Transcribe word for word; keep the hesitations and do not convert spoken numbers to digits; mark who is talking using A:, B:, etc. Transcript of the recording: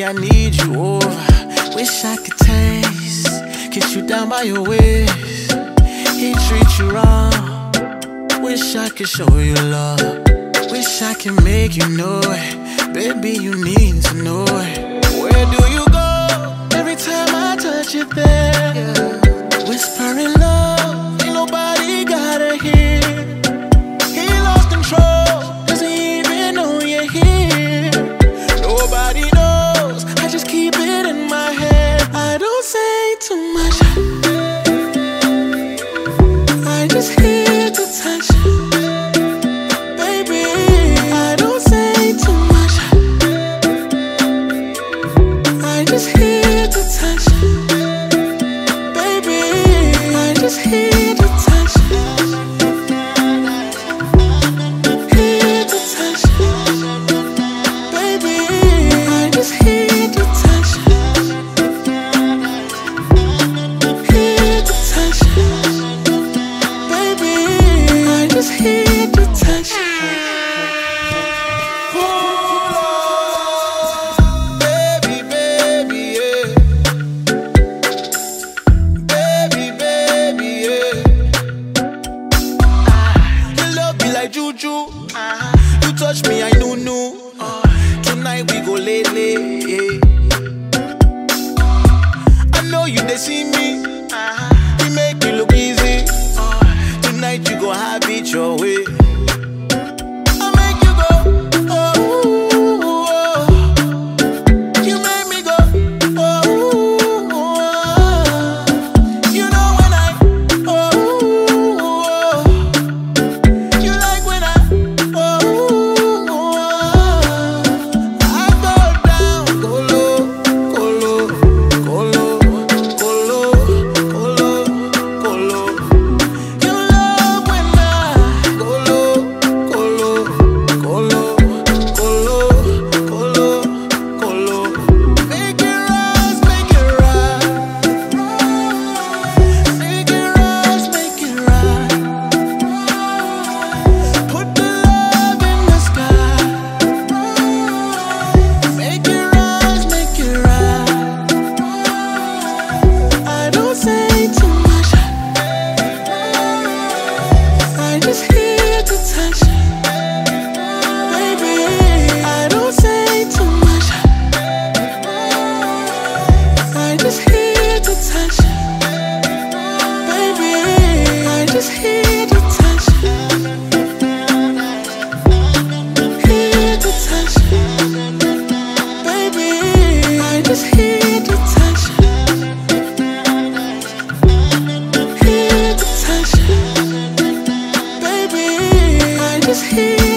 A: Baby, I need you over. Wish I could taste, kiss you down by your waist. He treats you wrong. Wish I could show you love. Wish I could make you know it. Baby, you need to know it. Where do you go? Every time I touch you there, yeah. Whispering love, ain't nobody gotta hear. He lost control, doesn't even know you're here. Nobody knows, I just keep it in my head. I don't say too much, I just here to touch. Baby, I don't say too much, I just here to touch. Baby, I just here to touch. Here to touch. Baby, I just here to touch. Here to touch. Baby, I just here to touch. Baby, baby, yeah. Baby, baby, yeah. Your love be like juju. You touch me, I know, no. Tonight we go late, late, yeah. I know you, they see me. We make it look easy. Tonight you go have it your way. I make you go, oh, oh. You make me go, oh, oh. You know when I, oh, oh. You like when I, oh, oh. I go down, go low, go low, go low, go low, go low, go low. You love when I go low, go low, go low, go low, go low, go low. Make it rise, make it rise. Make it rise, make it rise. Put the love in the sky. Make it rise, make it rise. I don't say too much, I just here to touch. Baby, I don't say too much, I just here to touch. Baby, I just here to touch. Here to touch. Baby, I just here to touch. Here to touch. Baby, I just here